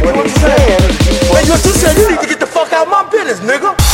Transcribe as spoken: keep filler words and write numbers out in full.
what I'm saying. Man, what you said, you need to get the fuck out of my business, nigga.